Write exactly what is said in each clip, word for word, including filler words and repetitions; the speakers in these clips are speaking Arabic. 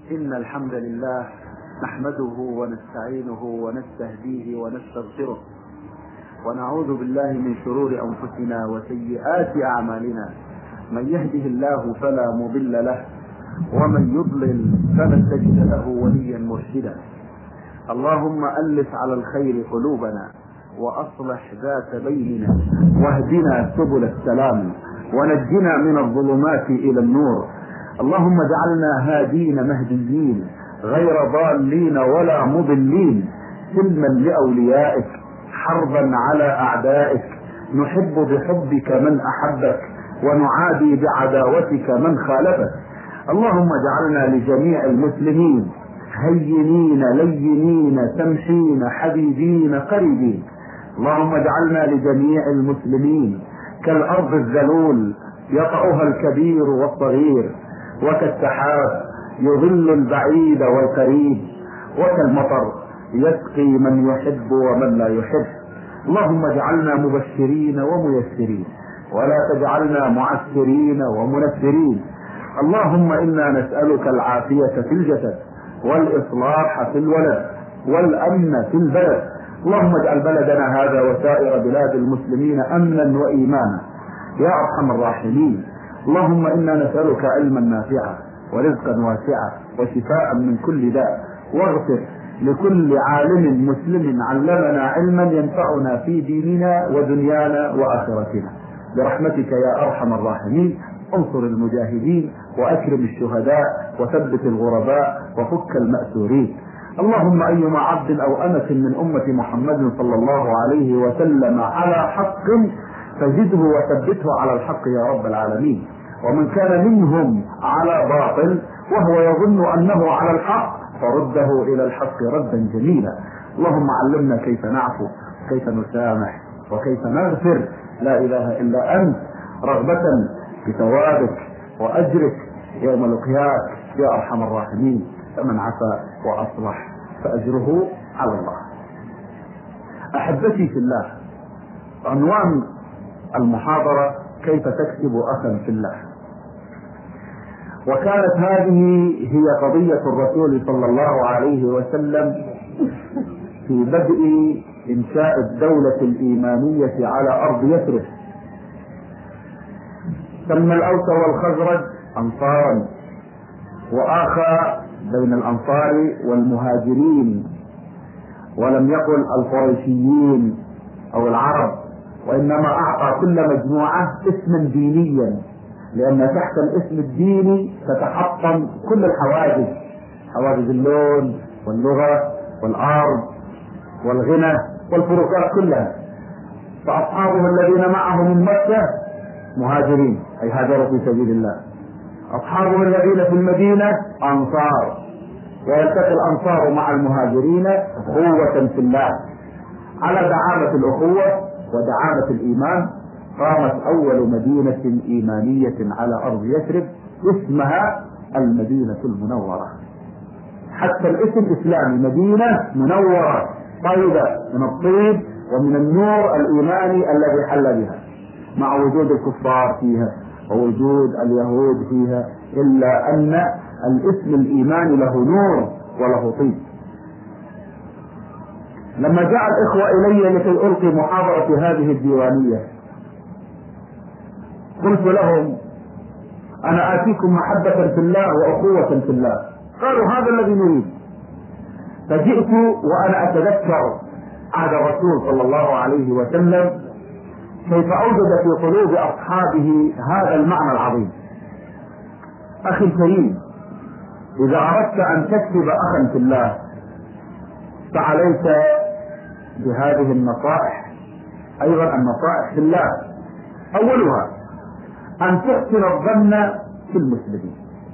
إن الحمد لله نحمده ونستعينه ونستهديه ونستغفره ونعوذ بالله من شرور أنفسنا وسيئات أعمالنا. من يهده الله فلا مضل له ومن يضلل فلن تجد له وليا مرشدا. اللهم ألف على الخير قلوبنا وأصلح ذات بيننا واهدنا سبل السلام ونجنا من الظلمات إلى النور. اللهم اجعلنا هادين مهديين غير ضالين ولا مضلين، سلما لأوليائك حربا على أعدائك، نحب بحبك من أحبك ونعادي بعداوتك من خالفك. اللهم اجعلنا لجميع المسلمين هينين لينين سمحين حبيبين قريبين. اللهم اجعلنا لجميع المسلمين كالأرض الذلول يطأها الكبير والصغير، وكالسحاب يظل البعيد والقريب، وكالمطر يسقي من يحب ومن لا يحب. اللهم اجعلنا مبشرين وميسرين ولا تجعلنا معسرين ومنفرين. اللهم إنا نسألك العافية في الجسد والإصلاح في الولد والأمن في البلد. اللهم اجعل بلدنا هذا وسائر بلاد المسلمين أمنا وإيمانا يا أرحم الراحمين. اللهم إنا نسألك علما نافعا ورزقا واسعا وشفاء من كل داء، واغفر لكل عالم مسلم علمنا علما ينفعنا في ديننا ودنيانا وآخرتنا برحمتك يا أرحم الراحمين. انصر المجاهدين وأكرم الشهداء وثبت الغرباء وفك المأسورين. اللهم أيما عبد أو أمة من أمة محمد صلى الله عليه وسلم على حق فزده وثبته على الحق يا رب العالمين، ومن كان منهم على باطل وهو يظن أنه على الحق فرده إلى الحق ردا جميلا. اللهم علمنا كيف نعفو، كيف نسامح، وكيف نغفر. لا إله إلا أنت، رغبة بثوابك وأجرك يوم لقياك يا أرحم الراحمين. فمن عفا وأصلح فأجره على الله. أحبتي في الله، عنوان المحاضرة كيف تكسب أخا في الله. وكانت هذه هي قضية الرسول صلى الله عليه وسلم في بدء إنشاء الدولة الإيمانية على أرض يثرب. سمى الأوس والخزرج أنصارا، وآخى بين الأنصار والمهاجرين، ولم يقل القريشيين أو العرب، وإنما أعطى كل مجموعة اسما دينيا، لأن تحت الاسم الديني تتحطم كل الحواجز، حواجز اللون واللغة والأرض والغنى والفروقات كلها. فأصحابه الذين معه من مكة مهاجرين أي هاجروا في سبيل الله، أصحابه الذين في المدينة أنصار، ويلتقي الأنصار مع المهاجرين قوة في الله. على دعامة الأخوة ودعامة الإيمان قامت أول مدينة إيمانية على أرض يثرب اسمها المدينة المنورة. حتى الاسم إسلامي، مدينة منورة طيبة من الطيب ومن النور الإيماني الذي حل بها، مع وجود الكفار فيها ووجود اليهود فيها، إلا أن الاسم الإيماني له نور وله طيب. لما جاء الإخوة إلي لكي ألقي محاضرة هذه الديوانية قلت لهم أنا آتيكم محبة في الله وأخوة في الله. قالوا هذا الذي نريد. فجئت وأنا أتذكر عهد الرسول صلى الله عليه وسلم كيف أوجد في قلوب أصحابه هذا المعنى العظيم. أخي الكريم، إذا أردت أن تكسب أخا في الله فعليك بهذه النصائح، أيضا النصائح في الله. أولها أن تحسن الظن في المسلمين،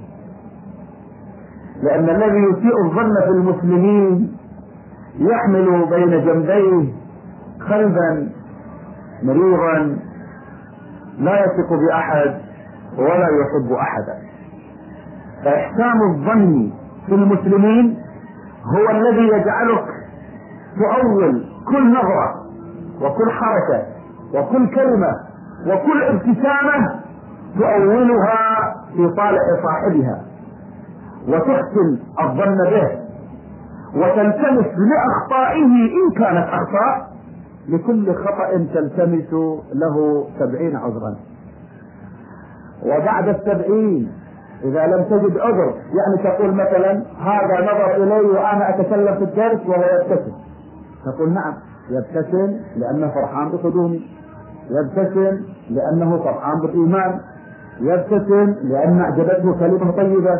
لأن الذي يسيء الظن في المسلمين يحمل بين جنبيه قلبا مريضا لا يثق بأحد ولا يحب أحدا. فإحسان الظن في المسلمين هو الذي يجعلك تؤول كل نظرة وكل حركة وكل كلمة وكل ابتسامة تؤولها في صالح صاحبها، وتحسن الظن به وتلتمس لأخطائه إن كانت أخطاء، لكل خطأ تلتمس له سبعين عذرا. وبعد السبعين إذا لم تجد عذر، يعني تقول مثلا هذا نظر إلي وأنا أتكلم في الدرس وهو يبتسم، تقول نعم يبتسم لأنه فرحان بقدومي، يبتسم لأنه فرحان بالإيمان، يبتسم لأن أعجبته كلمة طيبة.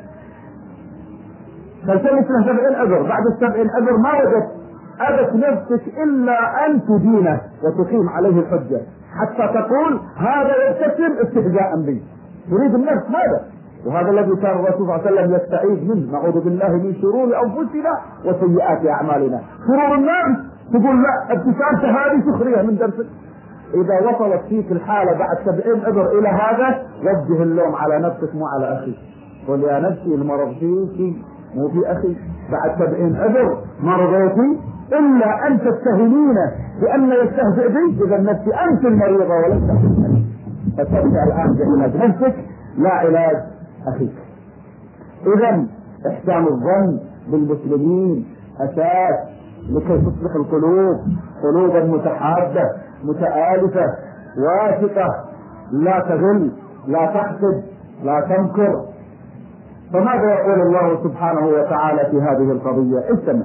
فالتمس له سبعين عذر. بعد السبعين عذر ما وجدت، أبت نفسك إلا أن تدينه وتقيم عليه الحجة حتى تقول هذا يبتسم استهزاء بي. تريد النفس هذا، وهذا الذي كان الرسول صلى الله عليه وسلم يستعيذ منه: نعوذ بالله من شرور أنفسنا وسيئات أعمالنا. شرور الناس تقول لا، ابتسامته هذه سخرية من درسك. إذا وصلت فيك الحالة بعد سبعين عذر إلى هذا، وجه اللوم على نفسك مو على أخيك. قل يا نفسي المرض فيك مو في أخي. بعد سبعين عذر ما رضيتي إلا أن تتهمينه بأن يستهزئ بي، إذا نفسي أنت المريضة وليس أخيك. فتبدأ الآن بعلاج نفسك لا علاج أخيك. إذا إحسان الظن بالمسلمين أساس لكي تصبح القلوب قلوبا متحابة متآلفة واثقة، لا تغل لا تحسد لا تنكر. فماذا يقول الله سبحانه وتعالى في هذه القضية؟ استمع: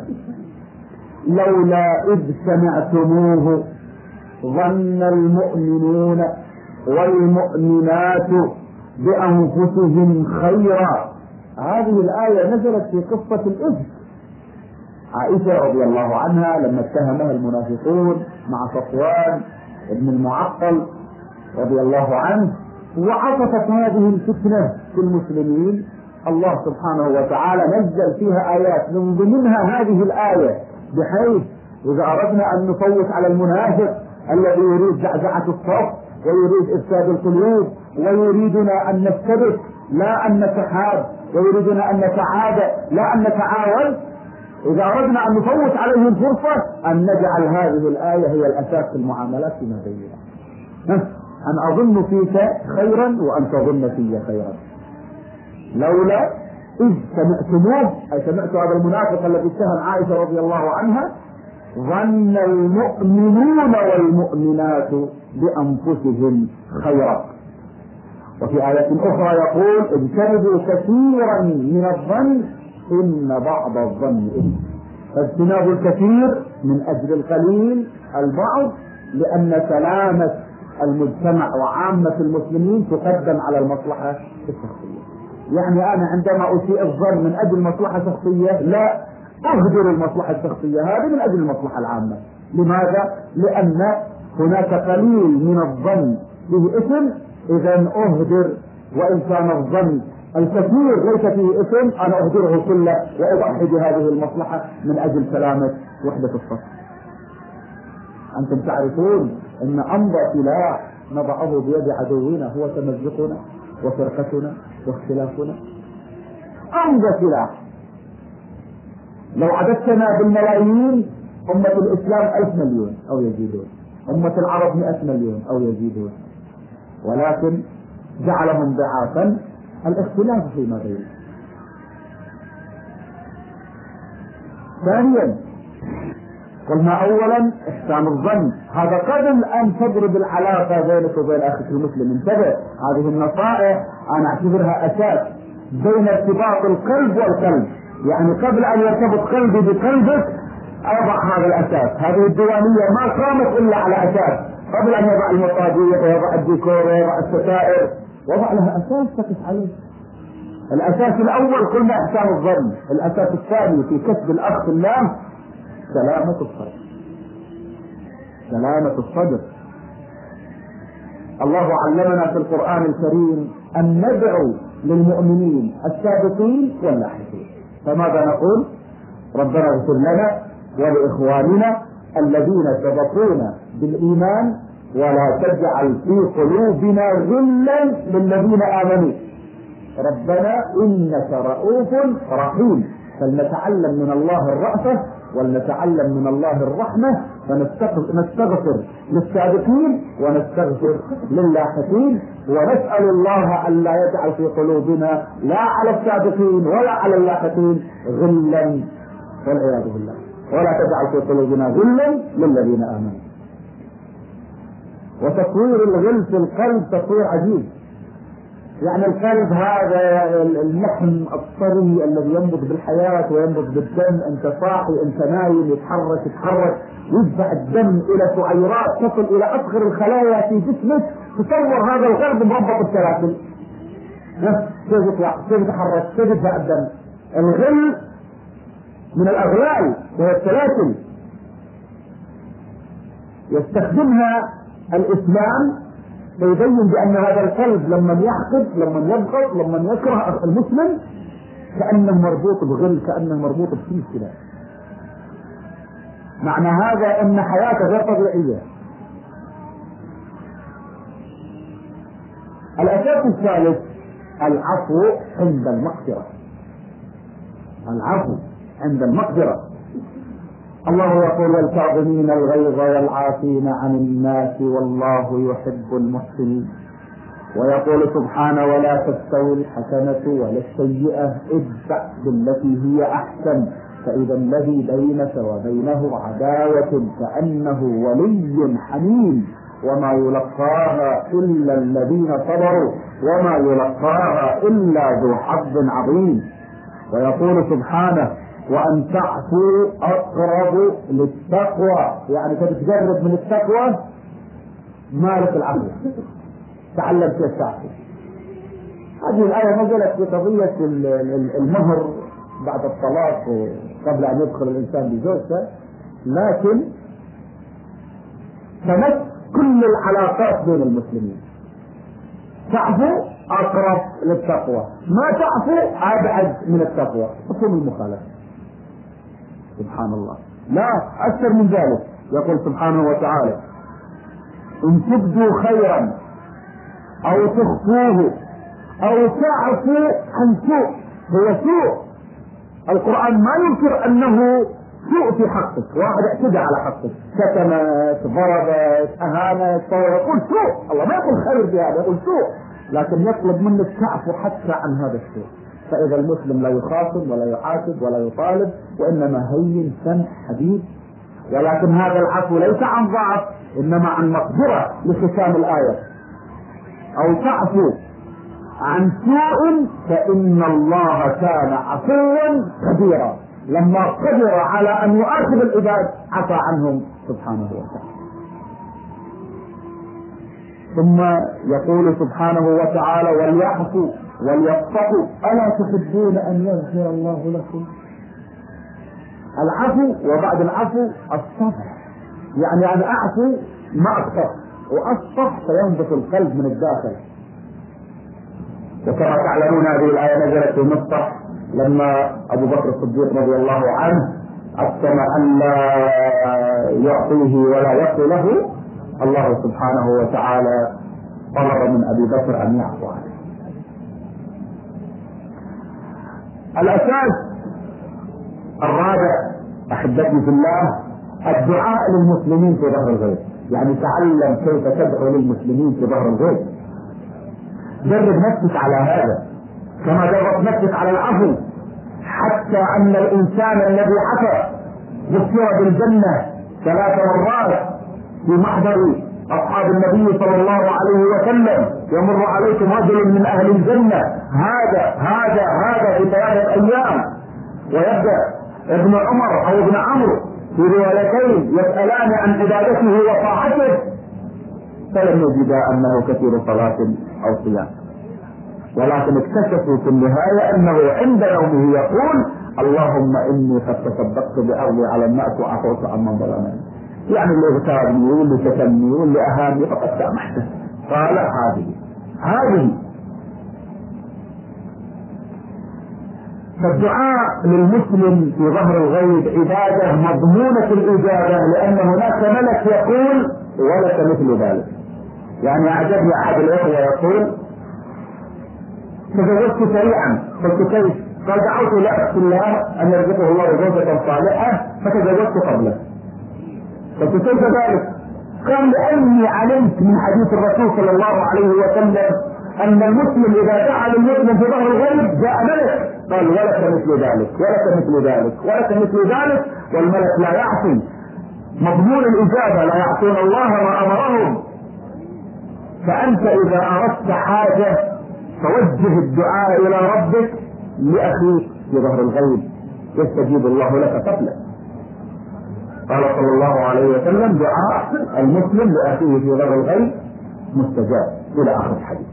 لولا إذ سمعتموه ظن المؤمنون والمؤمنات بأنفسهم خيرا. هذه الآية نزلت في قصة الإفك. عائشة رضي الله عنها لما اتهمها المنافقون مع صفوان ابن المعطل رضي الله عنه وعطفت هذه الفتنة في المسلمين، الله سبحانه وتعالى نزل فيها آيات من ضمنها هذه الآية، بحيث إذا أردنا أن نفوت على المنافق الذي يريد زعزعة الصف ويريد إفساد القلوب ويريدنا أن نفترق لا أن نتحاب، ويريدنا أن نتعادى لا أن نتعاون، إذا أردنا أن نفوت عليه الفرصة أن نجعل هذه الآية هي الأساس في المعاملات فيما بيننا. أن أظن فيك خيرا وأن تظن في خيرا. لولا إذ سمعتموه، أي سمعت هذا المنافق الذي اتهم عائشة رضي الله عنها، ظن المؤمنون والمؤمنات بأنفسهم خيرا. وفي آية أخرى يقول: اجتنبوا كثيرا من الظن إن بعض الظن إثم. فاجتناب الكثير من أجل القليل البعض، لأن سلامة المجتمع وعامة المسلمين تقدم على المصلحة الشخصية. يعني أنا عندما أسيء الظن من أجل مصلحة شخصية لا أهدر المصلحة الشخصية هذه من أجل المصلحة العامة. لماذا؟ لأن هناك قليل من الظن فيه إثم، إذا أهدر، وإن كان الظن الكثير ليس فيه إثم أنا أهدره كله وأضحي بهذه المصلحة من أجل سلامة وحدة الصف. أنتم تعرفون أن أمضى سلاح نضعه بيد عدونا هو تمزقنا وفرقتنا واختلافنا. أمضى سلاح لو عددتنا بالملايين أمة الإسلام ألف مليون أو يزيدون، أمة العرب مئة مليون أو يزيدون، ولكن جعلهم ضعافا الاختلاف فيما بينهم. ثانيا قلنا أولا إحسان الظن، هذا قبل أن تضرب العلاقة بينك وبين أخيك المسلم. انتبه، هذه النصائح أنا أعتبرها أساس بين ارتباط القلب والقلب، يعني قبل أن يرتبط قلبي بقلبك أضع هذا الأساس. هذه الديوانية ما قامت إلا على أساس، قبل أن يضع المصابيح ويضع الديكور ويضع الستائر وضع لها أساس تقف عليه. الأساس الأول قلنا إحسان الظن، الأساس الثاني في كسب الأخ في الله سلامة الصدر. سلامة الصدر. الله علمنا في القرآن الكريم أن ندعو للمؤمنين السابقين واللاحقين، فماذا نقول؟ ربنا اغفر لنا ولإخواننا الذين سبقونا بالإيمان ولا تجعل في قلوبنا غلا للذين آمنوا ربنا إنك رؤوف رحيم. فلنتعلم من الله الرأفة ولنتعلم من الله الرحمة فنستغفر للسابقين ونستغفر للاحقين، ونسأل الله أن لا يجعل في قلوبنا لا على السابقين ولا على اللاحقين غلا والعياذ بالله، ولا تجعل في قلوبنا غلا للذين آمنوا. وتطوير الغل في القلب تطوير عجيب. يعني القلب هذا اللحم الطري الذي ينبض بالحياة وينبض بالدم، انت صاحي انت نايم، يتحرك يتحرك، يدفع الدم الى سعيرات تصل الى اصغر الخلايا في جسمك، تصور هذا القلب مربط السلاسل، كيف يطلع كيف يتحرك كيف يدفع الدم. الغل من الاغلال وهي السلاسل يستخدمها الاسلام فيبين بأن هذا القلب لما يحقد لما يبغض لما يكره المسلم كأنه مربوط بغل، كأنه مربوط بسلسلة. معنى هذا أن حياته غير طبيعية. الأساس الثالث العفو عند المقدرة. العفو عند المقدرة. الله يقول والكاظمين الغيظ والعافين عن الناس والله يحب المحسنين. ويقول سبحانه ولا تستوي الحسنة ولا السيئة ادفع بالتي هي أحسن فإذا الذي بينك وبينه عداوة كأنه ولي حميم وما يلقاها إلا الذين صبروا وما يلقاها إلا ذو حظ عظيم. ويقول سبحانه وأن تعفوا أقرب للتقوى، يعني تتجرد من التقوى مالك العفو، تعلم كيف تعفو. هذه الآية نزلت في قضية المهر بعد الطلاق قبل أن يدخل الإنسان بزوجته، لكن تمس كل العلاقات بين المسلمين. تعفو أقرب للتقوى، ما تعفو أبعد من التقوى، مفهوم المخالفة. سبحان الله. لا أكثر من ذلك، يقول سبحانه وتعالى إن تبدوا خيرا أو تخفوه أو تعفوا عن سوء. هو سوء، القرآن ما ينكر أنه سوء في حقك، واحد اعتدى على حقك، شتمت ضربت أهانت، يقول سوء. الله ما يقول خير بهذا، يقول سوء، لكن يطلب منك تعفو حتى عن هذا السوء. فإذا المسلم لا يخاصم ولا يعاتب ولا يطالب، وإنما هين سمح حبيب. ولكن هذا العفو ليس عن ضعف، إنما عن مقدرة لختام الآية. أو تعفو عن سوء فإن الله كان عفوا قديرا. لما قدر على أن يؤاخذ العباد عفى عنهم سبحانه وتعالى. ثم يقول سبحانه وتعالى وليعفوا وليصفحوا ألا تحبون أن يغفر الله لكم. العفو وبعد العفو الصفح، يعني أن أعفو ما أصفح، وأصفح فينبت القلب من الداخل. وكما تعلمون هذه الآية نزلت في مصطح لما أبو بكر الصديق رضي الله عنه أقسم أن لا يعطيه ولا يعطي له، الله سبحانه وتعالى طلب من أبي بكر أن يعفو عنه. الأساس الرابع أحبتي في الله الدعاء للمسلمين في ظهر الغيب. يعني تعلم كيف تدعو للمسلمين في ظهر الغيب. درب نفسك على هذا كما درب نفسك على العفو، حتى أن الإنسان الذي عفا بشر بالجنة ثلاث مرات في محضر أصحاب النبي صلى الله عليه وسلم. يمر عليكم رجل من أهل الجنة هذا هذا هذا في ثلاثة أيام، ويبدأ ابن عمر أو ابن عمرو في روايتين يسألان عن عبادته وطاعته فلم يجدا أنه كثير صلاة أو صيام، ولكن اكتشفوا في النهاية أنه عند يومه يقول اللهم إني قد تصدقت بأرضي على الناس وعفوت عمن ظلمني. يعني اللي اغتابني واللي شتمني واللي أهاني فقد سامحته. قال هذه هذه فالدعاء للمسلم في ظهر الغيب عبادة مضمونة الإجابة، لأن هناك ملك يقول ولك مثل ذلك. يعني أعجبني أحد الإخوة يقول تزوجت سريعا، قلت كيف؟ قال دعوت لأخت الله أن يرزقه الله زوجة صالحة فتزوجت قبله. فكيف ذلك؟ قال لاني علمت من حديث الرسول صلى الله عليه وسلم ان المسلم اذا دعا للمسلم في ظهر الغيب جاء ملك قال ولك مثل ذلك ولك مثل ذلك ولك مثل ذلك، والملك لا يعصي مضمون الاجابه، لا يعصون الله ما امرهم. فانت اذا اردت حاجه فوجه الدعاء الى ربك لاخيك في ظهر الغيب يستجيب الله لك قبله. قال صلى الله عليه وسلم دعاء المسلم لاخيه في ظهر الغيب مستجاب الى اخر الحديث.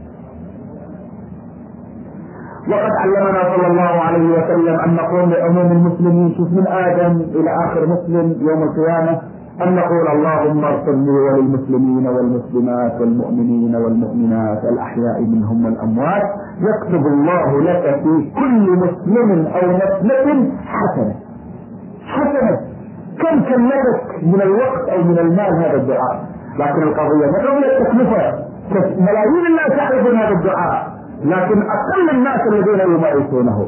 وقد علمنا صلى الله عليه وسلم ان نقول لعموم المسلمين، شوف من ادم الى اخر مسلم يوم القيامه، ان نقول اللهم اغفر لي وللمسلمين والمسلمات والمؤمنين والمؤمنات الاحياء منهم والاموات، يكتب الله لك في كل مسلم او مسلمه حسنه. حسنه كم كلفك من الوقت او من المال هذا الدعاء؟ لكن القضيه ما قضيه التكلفه، ملايين الناس يعرفون هذا الدعاء لكن اقل الناس الذين يمارسونه.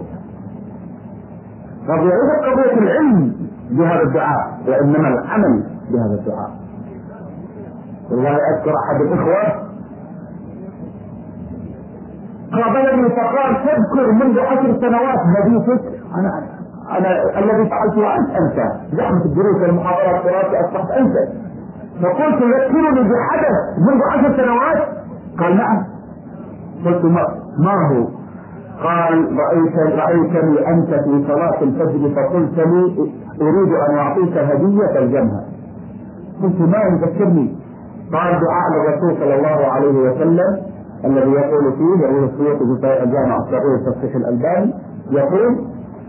قضيه قضيه العلم بهذا الدعاء وانما العمل بهذا الدعاء. والله اذكر احد الاخوه قابلني فقال تذكر منذ عشر سنوات حديثك انا انا الذي فعلته انت انت زحمه الدروس والمحاضرات دراسه اصبحت انت. فقلت يذكرني بحدث منذ عشر سنوات؟ قال نعم. قلت ما, ما هو؟ قال رأيت رأيتني أنت في صلاة الفجر فقلت لي أريد أن أعطيك هدية تلزمها. قلت ما يذكرني؟ قال دعاء الرسول صلى الله عليه وسلم الذي يقول فيه يقول السيوطي في الجامع الصغير تصحيح الألباني يقول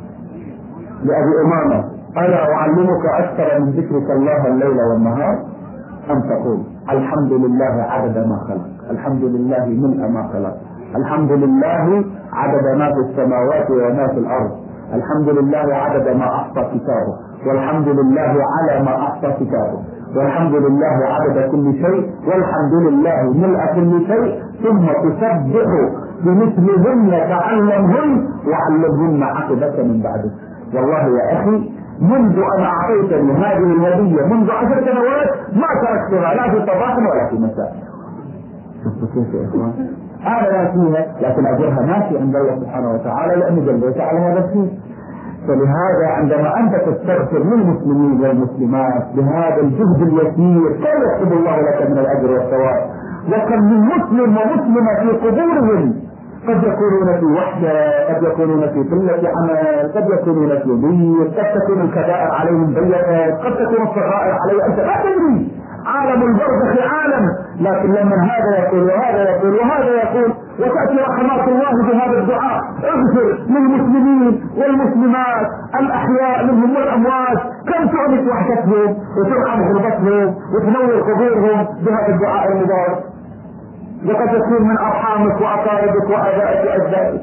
لأبي أمامة ألا أعلمك أكثر من ذكرك الله الليل والنهار؟ أن تقول الحمد لله عدد ما خلق، الحمد لله ملء ما خلق، الحمد لله عدد ما في السماوات وما في الأرض، الحمد لله عدد ما أحصى كتابه، والحمد لله على ما أحصى كتابه، والحمد لله عدد كل شيء، والحمد لله ملء كل شيء، ثم تسبح بمثلهن تعلمهن وعلمهن عقبة من بعده. والله يا أخي منذ أن أعطيتني هذه الهدية منذ عشر سنوات ما تركتها لا في صباح ولا في مساء. شفتوا كيف يا إخوان؟ أنا لا فيها لكن أجرها ماشي عند الله سبحانه وتعالى لأنه جلبت على هذا الشيء. فلهذا عندما أنت تستغفر للمسلمين والمسلمات بهذا الجهد اليسير كيف يكتب الله لك من الأجر والثواب؟ وكم من مسلم ومسلمة في قبورهم قد يكونون في وحدة، قد يكونون في قلة عمل، قد يكونون في ضيق، قد تكون الكبائر عليهم ضيقة، قد تكون الصغائر عليهم أنت لا تدري. عالم البرزخ عالم، لكن لما هذا يقول وهذا يقول وهذا يقول وتأتي رحمات الله بهذا الدعاء اغفر للمسلمين والمسلمات الأحياء منهم والأموات، كم تعبت وحشتهم وترحم غربتهم وتنور قبورهم بهذا الدعاء المبارك. وقد يكون من أرحامك وأقاربك وأبائك وأجدادك.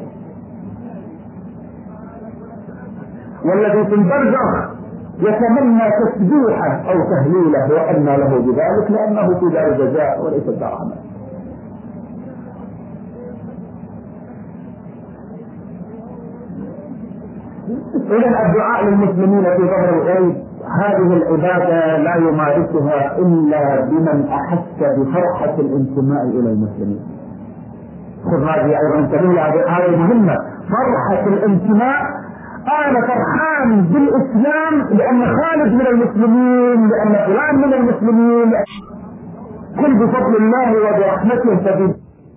والذي في البرزخ يتمنى تسبيحه أو تهليله وأن له بذلك لأنه في دار جزاء وليس دار عمل. إذن الدعاء للمسلمين في ظهر الغيب هذه العبادة لا يمارسها إلا بمن أحس بفرحة الانتماء إلى المسلمين. خذ هذه أيضا سبيل هذه مهمة، فرحة الانتماء. أنا فرحان بالإسلام لأن خالد من المسلمين، لأن فلان من المسلمين، كل بفضل الله وبرحمته سبيل.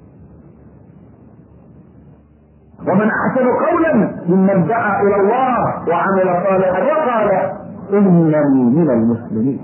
ومن أحسن قولا ممن دعا إلى الله وعمل صالحا وقال إنني من المسلمين.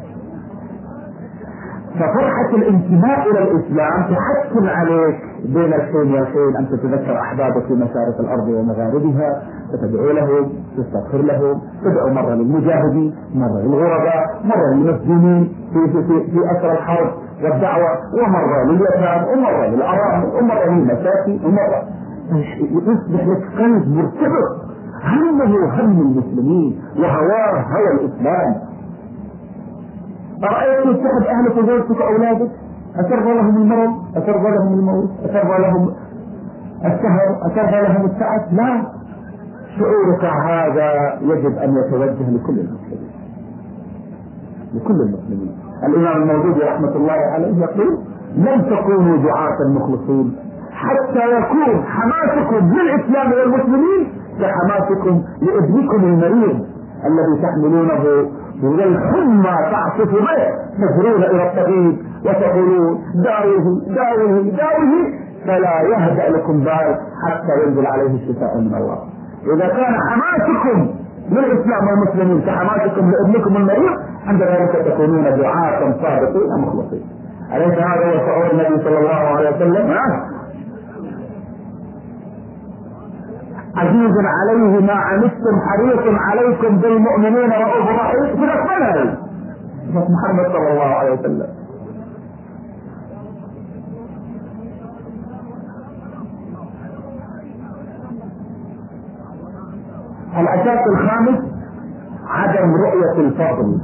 ففرحة الانتماء إلى الإسلام تحتم عليك بين الحين والحين أن تتذكر أحبابك في مشارق الأرض ومغاربها، وتدعو لهم، تستغفر لهم، تدعو مرة للمجاهدين، مرة للغرباء، مرة للمسجونين في في في, في أسر الحرب والدعوة، ومرة لليتامى، ومرة للأرامل، ومرة للمساكين، ومرة يصبح لك قلب مرتبط همه هم المسلمين وهواه هوى الإسلام. أرأيت تحب أهلك وزوجتك وأولادك أترضى لهم المرض، أترضى لهم الموت، أترضى لهم السهر، أترضى لهم التعب؟ لا. شعورك هذا يجب أن يتوجه لكل المسلمين. لكل المسلمين. الإمام الموجودي رحمة الله عليه يقول: لن تكونوا دعاة مخلصين حتى يكون حماسكم للإسلام والمسلمين كحماسكم لابنكم المريض الذي تحملونه والحمى تعصف به تجرون إلى الطبيب وتقولون: داوه داوه داوه، فلا يهدأ لكم بال حتى ينزل عليه الشفاء من الله. إذا كان حماسكم للإسلام والمسلمين كحماسكم لابنكم المريض، عند ذلك تكونون دعاة صادقين مخلصين. أليس هذا هو شعور النبي صلى الله عليه وسلم؟ عزيز عليه ما عنتم حريص عليكم بالمؤمنين رؤوف رحيم. في نفسنا محمد صلى الله عليه وسلم. الأساس الخامس عدم رؤية الفضل.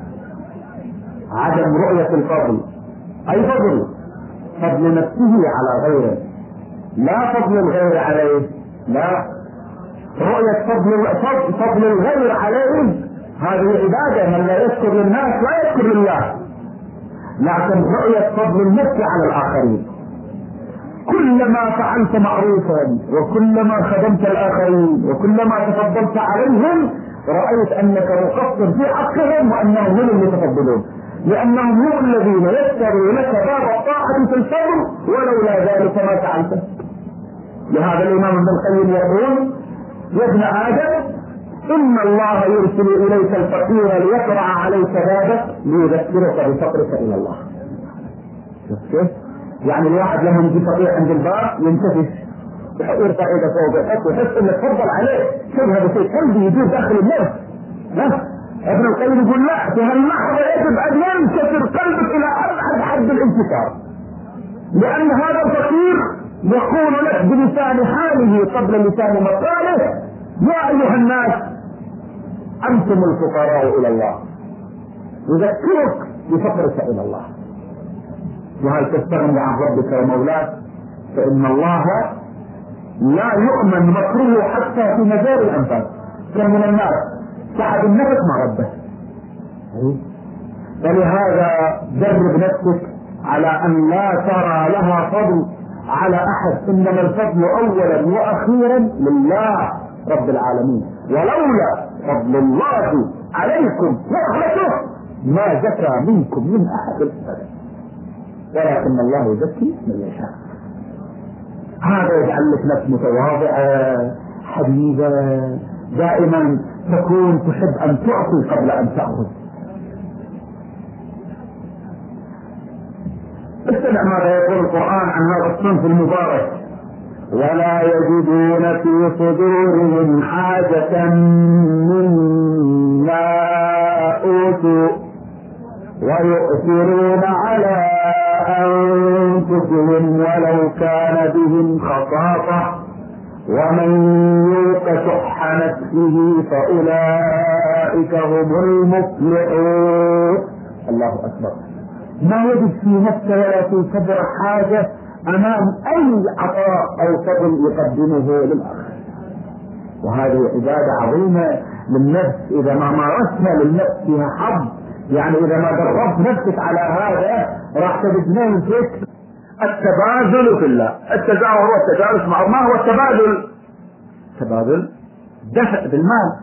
عدم رؤية الفضل. أي فضل؟ فضل نفسه على غيره، لا فضل الغير عليه. لا، رؤية فضل فضل الغير عليه هذه عبادة. من لا يشكر للناس لا يشكر لله. لكن رؤية فضل النفس على الآخرين، كلما فعلت معروفا وكلما خدمت الآخرين وكلما تفضلت عليهم رأيت أنك مقصر في حقهم وأنهم هم المتفضلون، لأنهم هم الذين يشتروا لك باب الطاعة في الفضل، ولولا ذلك ما فعلته. لهذا الإمام ابن القيم يقول: يا ابن آدم، إن الله يرسل إليك الفقير ليقرع عليك بابك ليذكرك بفقرك إلى الله. شوف، يعني الواحد لما يجي فقير عند الباب ينتفش، يرفع ايده فوق الحق ويحس انه تفضل عليه. شوف هذا شيء قلبي يدور داخل النفس. ابن القيم يقول: لا، في هاللحظة يجب أن ينكسر قلبك إلى أبعد حد الانكسار، لأن هذا الفقير يقول لك بلسان حاله قبل لسان مقاله: يا أيها الناس أنتم الفقراء إلى الله، يذكرك بفقرك إلى الله. وهل تستغني عن ربك ومولاك؟ فإن الله لا يؤمن مكروه حتى في مجال الأنفاس. كم من الناس سحب النفس مع ربه. فلهذا درب نفسك على أن لا ترى لها فضل على أحد، إنما الفضل أولا وأخيرا لله رب العالمين. ولولا فضل الله عليكم ورحمته ما زكى منكم من أحد أبدا، ولكن الله يزكي من يشاء. هذا يجعل لك نفس متواضعة حبيبة، دائما تكون تحب أن تعطي قبل أن تأخذ. استمع ماذا يقول القرآن عن هذا الصنف المبارك: ولا يجدون في صدورهم حاجة مما أوتوا ويؤثرون على أنفسهم ولو كان بهم خصاصة ومن يوق شح نفسه فأولئك هم المفلحون. الله أكبر. ما يجد في نفسه ولا في صدر حاجة أمام أي عطاء أو فضل يقدمه للآخر. وهذه عبادة عظيمة للنفس. إذا ما مارسنا للنفس فيها حظ، يعني إذا ما دربت نفسك على هذا راح تجد نفسك التبادل في الله. التزاور هو التجارس مع ما هو التبادل؟ تبادل دفع بالمال.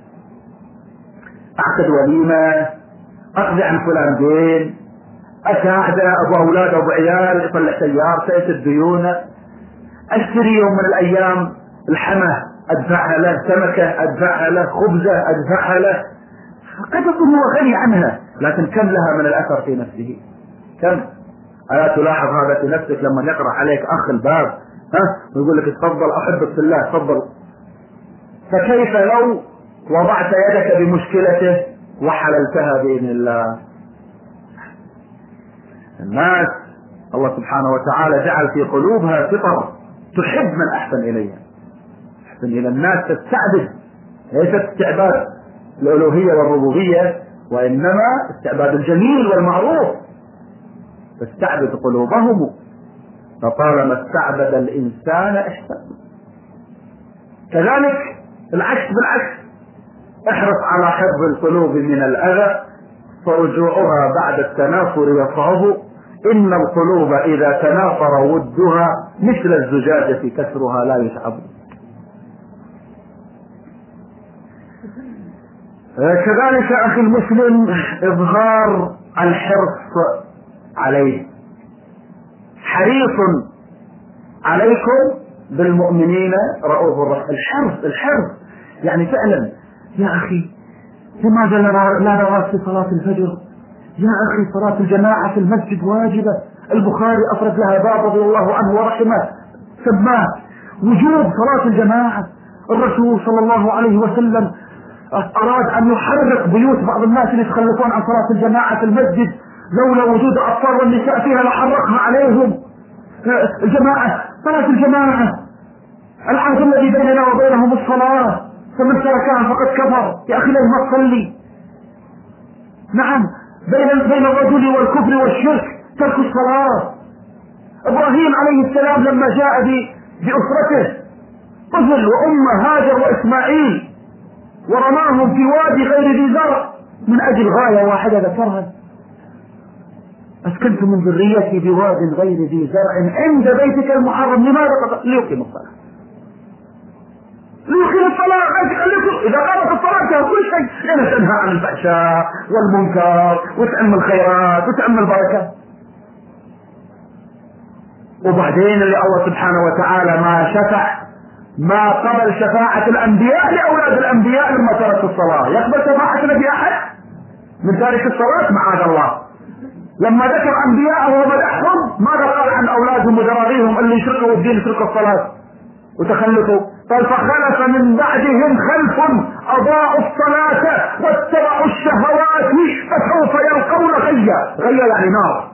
أعقد وليمة، أقضي عن فلان دين، أساعد أبو أولاد أبو عيال يطلع سيارته يسد ديونه، أشتري يوم من الأيام الحمى أدفعها له، سمكة أدفعها له، خبزة أدفعها له. قد يكون هو غني عنها، لكن كم لها من الأثر في نفسه؟ كم؟ ألا تلاحظ هذا في نفسك لما يقرأ عليك أخ الباب ها ويقول لك تفضل أحبك في الله تفضل، فكيف لو وضعت يدك بمشكلته وحللتها بإذن الله؟ الناس الله سبحانه وتعالى جعل في قلوبها فطرة تحب من أحسن إليها، أحسن إلى الناس، تستعبد، ليست استعباد الألوهية والربوبية، وإنما استعباد الجميل والمعروف، تستعبد قلوبهم. فطالما استعبد الإنسان احسن. كذلك العكس بالعكس، احرص على حفظ القلوب من الأذى فرجوعها بعد التنافر يصعب، إن القلوب إذا تنافر ودها مثل الزجاجة كسرها لا يشعب. كذلك أخي المسلم إظهار الحرص عليه. حريص عليكم بالمؤمنين رؤوف رحيم. الحرص الحرص يعني فعلا يا أخي لماذا لا نرى في صلاة الفجر؟ يا أخي صلاة الجماعة في المسجد واجبة. البخاري أفرد لها باب رضي الله عنه ورحمه سماه وجوب صلاة الجماعة. الرسول صلى الله عليه وسلم أراد أن يحرق بيوت بعض الناس اللي يتخلفون عن صلاة الجماعة في المسجد، لولا وجود الأطفال والنساء فيها لحرقها عليهم. الجماعة صلاة الجماعة العهد الذي بيننا وبينهم الصلاة، فمن تركها فقد كفر. يا أخي ليه ما تصلي؟ نعم بين بين الرجل والكفر والشرك ترك الصلاة. إبراهيم عليه السلام لما جاء بأسرته طفل وأمه هاجر وإسماعيل ورماهم في وادي غير ذي زرع من أجل غاية واحدة ذكرها: أسكنت من ذريتي بواد غير ذي زرع عند بيتك المحرم. لماذا؟ ليقيم الصلاة. ليقيم الصلاة. إذا قامت الصلاة كان كل شيء، لأنها تنهى عن الفحشاء والمنكر وتعم الخيرات وتعم البركة. وبعدين اللي الله سبحانه وتعالى ما شفع ما قبل شفاعة الأنبياء لأولاد الأنبياء لما تركوا الصلاة. يقبل شفاعتنا بأحد من تارك الصلاة؟ معاذ الله. لما ذكر أنبياءه ومدحهم ماذا قال عن أولادهم وذراريهم اللي يشركوا الدين يشركوا الصلاة وتخلفوا؟ قال: فخلف من بعدهم خلف أضاعوا الصلاة واتبعوا الشهوات فسوف يلقون غيا. غيا يعني نار.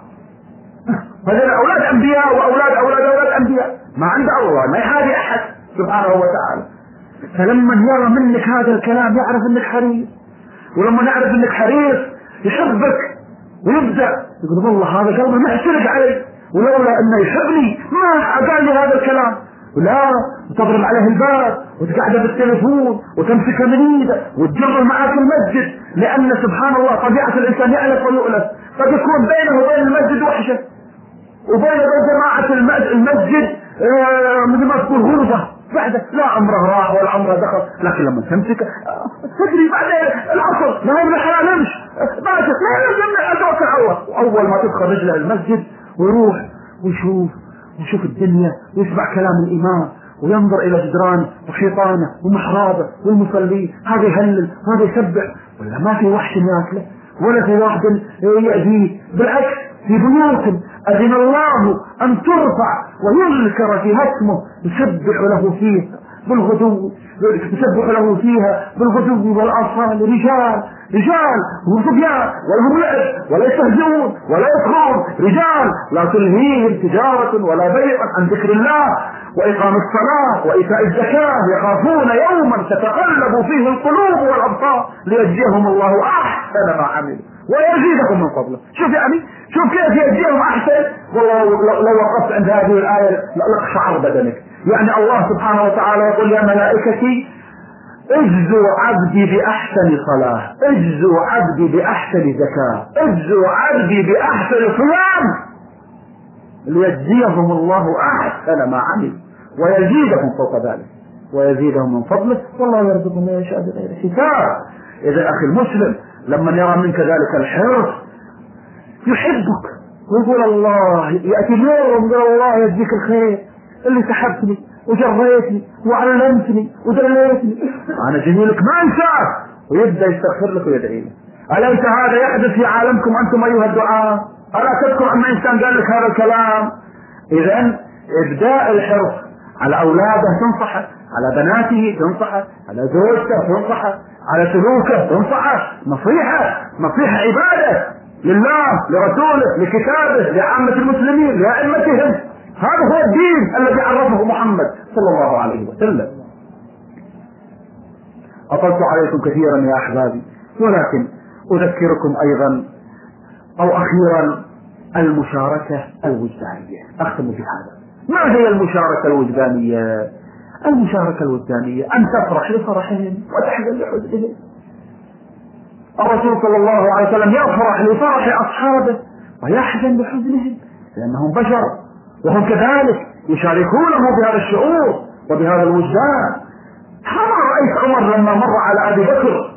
هذول أولاد أنبياء وأولاد أولاد أولاد أنبياء، ما عند الله ما يحادي أحد سبحانه وتعالى. فلما يرى منك هذا الكلام يعرف انك حريص، ولما نعرف انك حريص يحبك ويبدأ يقول: والله هذا قلبه ما يحسرق علي، ولولا انه يحبني ما قال لي هذا الكلام. ولا وتضرب عليه الباب وتقعده بالتليفون وتمسكه من ايده وتجره معك المسجد، لان سبحان الله طبيعة الانسان يألف ويؤلف. قد يكون بينه وبين المسجد وحشة، وبين جماعة المسجد آه مثل ما تقول غربة بعد لا عمره راح ولا عمره دخل. لكن لما تمسك آه تجري بعد العصر ما هو من الحلال امش باشا لا يجمع ادوك الله. واول ما تدخل رجله المسجد ويروح ويشوف ويشوف الدنيا ويسمع كلام الامام وينظر الى جدران وحيطانه ومحرابه والمصلين، هذا يهلل وهذا يسبح، ولا ما في وحش ياكله ولا في واحد يأذيه. بالعكس في بيوت أذن الله أن ترفع ويذكر فيها اسمه يسبح له فيها بالغدو يسبح له فيها بالغدو والآصال رجال رجال وصبيان ولهم لعب ولا يستهزئون ولا يسخرون، رجال لا تلهيهم تجارة ولا بيع عن ذكر الله وإقام الصلاة وإيتاء الزكاة يخافون يوما تتقلب فيه القلوب والأبصار ليجزيهم الله أحسن ما عملوا ويزيدهم من فضله. شوف يعني شوف كيف يجزيهم أحسن. والله لو وقفت عند هذه الآية لأقشعر بدنك. يعني الله سبحانه وتعالى يقول: يا ملائكتي اجزوا عبدي بأحسن صلاة، اجزوا عبدي بأحسن زكاة، اجزوا عبدي بأحسن صيام ليجزيهم الله أحسن ما عملوا ويزيدهم فوق ذلك ويزيدهم من فضله والله يرزق من يشاء بغير حساب. إذا أخي المسلم لما يرى منك ذلك الحرص يحبك ويقول: الله يأتي اليوم يقول: الله يجزيك الخير اللي سحبتني وجريتني وعلمتني ودليتني، أنا جميلك ما أنساك. ويبدأ يستغفر لك ويدعي لك. أليس هذا يحدث في عالمكم أنتم أيها الدعاء؟ ألا تذكر أن إنسان قال لك هذا الكلام؟ إذن إبداء الحرص على أولاده تنصحه، على بناته تنصحه، على زوجته تنصحه، على سلوكه تنصحه. نصيحة نصيحة عبادة لله لرسوله لكتابه لعامة المسلمين لأئمتهم. هذا هو الدين الذي عرفه محمد صلى الله عليه وسلم. أطلت عليكم كثيرا يا أحبابي، ولكن أذكركم أيضا أو أخيرا المشاركة الوجدانية. أختم بهذا. ما هي المشاركة الوجدانية؟ المشاركة الوجدانية أن تفرح لفرحهم وتحزن لحزنهم. الرسول صلى الله عليه وسلم يفرح لفرح أصحابه ويحزن بحزنهم، لأنهم بشر وهم كذلك يشاركونه بهذا الشعور وبهذا الوجدان. هل رأيت عمر لما مر على أبي بكر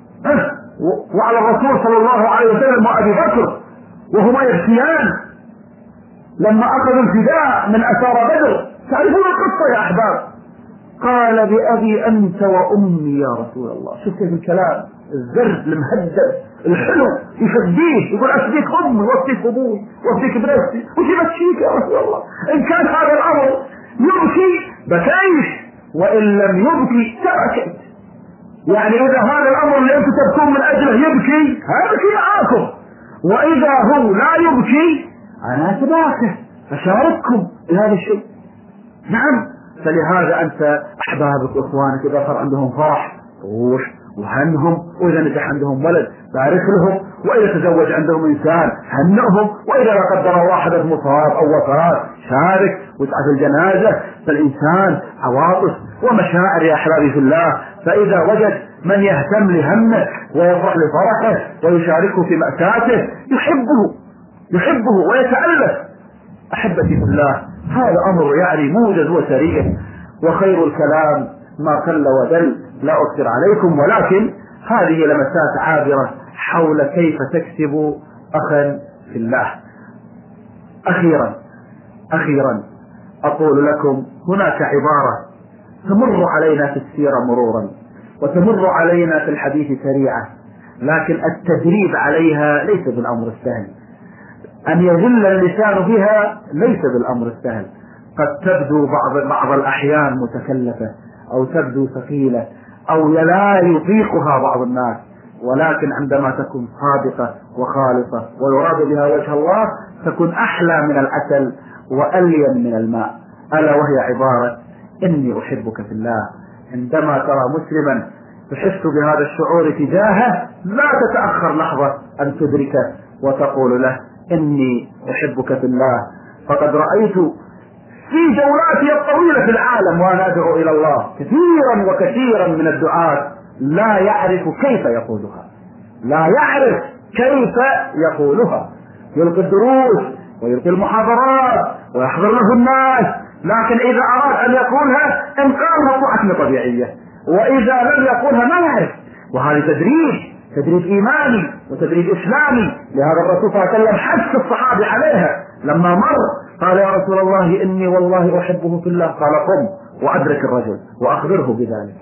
وعلى الرسول صلى الله عليه وسلم وأبي بكر وهما يبكيان لما أخذوا الفداء من أسارى بدر؟ تعرفون القصة يا أحباب؟ قال بأبي أنت وأمي يا رسول الله. شوف كيف الكلام الزرد المهدد الحلو يفديه، يقول أفديك أمي وأفديك أبوي وأفديك بنفسي وش يبكيك يا رسول الله؟ إن كان هذا الأمر يبكي بكيت، وإن لم يبكي تبكيت. يعني إذا هذا الأمر اللي أنتم تبكون من أجله يبكي هبكي معاكم، وإذا هو لا يبكي أنا أتباكى أشارككم بهذا الشيء. نعم، فلهذا أنت أحبابك وإخوانك إذا صار عندهم فرح روح وهنهم، وإذا نجح عندهم ولد بارك لهم، وإذا تزوج عندهم إنسان هنئهم، وإذا لا قدر الله حدث مصاب أو وفاة شارك واسعد الجنازة. فالإنسان عواطف ومشاعر يا أحبابي في الله، فإذا وجد من يهتم لهمه ويفرح لفرحه ويشاركه في مأساته يحبه يحبه ويتألف. أحبتي في الله، هذا أمر يعني موجز وسريع، وخير الكلام ما قل ودل، لا أكثر عليكم، ولكن هذه لمسات عابرة حول كيف تكسب أخا في الله. أخيرا أخيرا أقول لكم هناك عبارة تمر علينا في السيرة مرورا وتمر علينا في الحديث سريعة، لكن التدريب عليها ليس بالأمر السهل. أن يذل اللسان بها ليس بالأمر السهل. قد تبدو بعض, بعض الأحيان متكلفة أو تبدو ثقيلة أو لا يطيقها بعض الناس، ولكن عندما تكون صادقة وخالصة ويراد بها وجه الله تكون أحلى من العسل وألين من الماء. ألا وهي عبارة إني أحبك في الله. عندما ترى مسلما تحس بهذا الشعور تجاهه لا تتأخر لحظة أن تدركه وتقول له إني أحبك في الله. فقد رأيت في جولاتي الطويلة في العالم وأنا أدعو إلى الله كثيرا وكثيرا من الدعاة لا يعرف كيف يقولها، لا يعرف كيف يقولها. يلقي الدروس ويلقي المحاضرات ويحضر له الناس، لكن إذا أراد أن يقولها إن قالها طاعة طبيعية، وإذا لم يقولها ما يعرف. وهذا تدريب تدريب إيماني وتدريب إسلامي. لهذا الرسول صلى الله عليه وسلم حث الصحابة عليها لما مر قال يا رسول الله إني والله أحبه في الله. قال قم وأدرك الرجل وأخبره بذلك.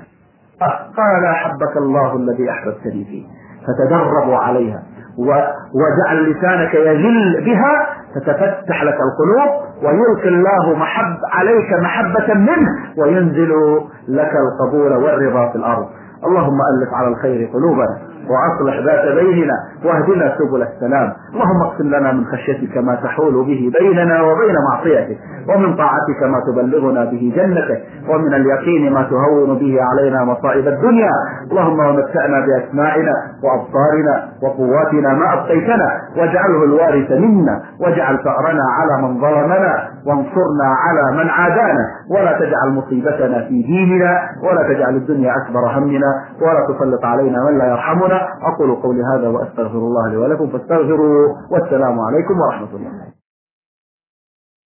قال أحبك الله الذي أحببتني فيه. فتدربوا عليها وجعل لسانك يجل بها فتفتح لك القلوب ويلقي الله محب عليك محبة منه وينزل لك القبول والرضا في الأرض. اللهم ألف على الخير قلوبنا وأصلح ذات بيننا واهدنا سبل السلام. اللهم اقسم لنا من خشيتك ما تحول به بيننا وبين معصيتك، ومن طاعتك ما تبلغنا به جنتك، ومن اليقين ما تهون به علينا مصائب الدنيا. اللهم ومتعنا بأسماعنا وأبصارنا وقواتنا ما أبقيتنا، واجعله الوارث منا، واجعل ثأرنا على من ظلمنا، وانصرنا على من عادانا، ولا تجعل مصيبتنا في ديننا، ولا تجعل الدنيا أكبر همنا، ولا تسلط علينا من لا يرحمنا. أقول قولي هذا وأستغفر الله لي ولكم فاستغفروا، والسلام عليكم ورحمة الله.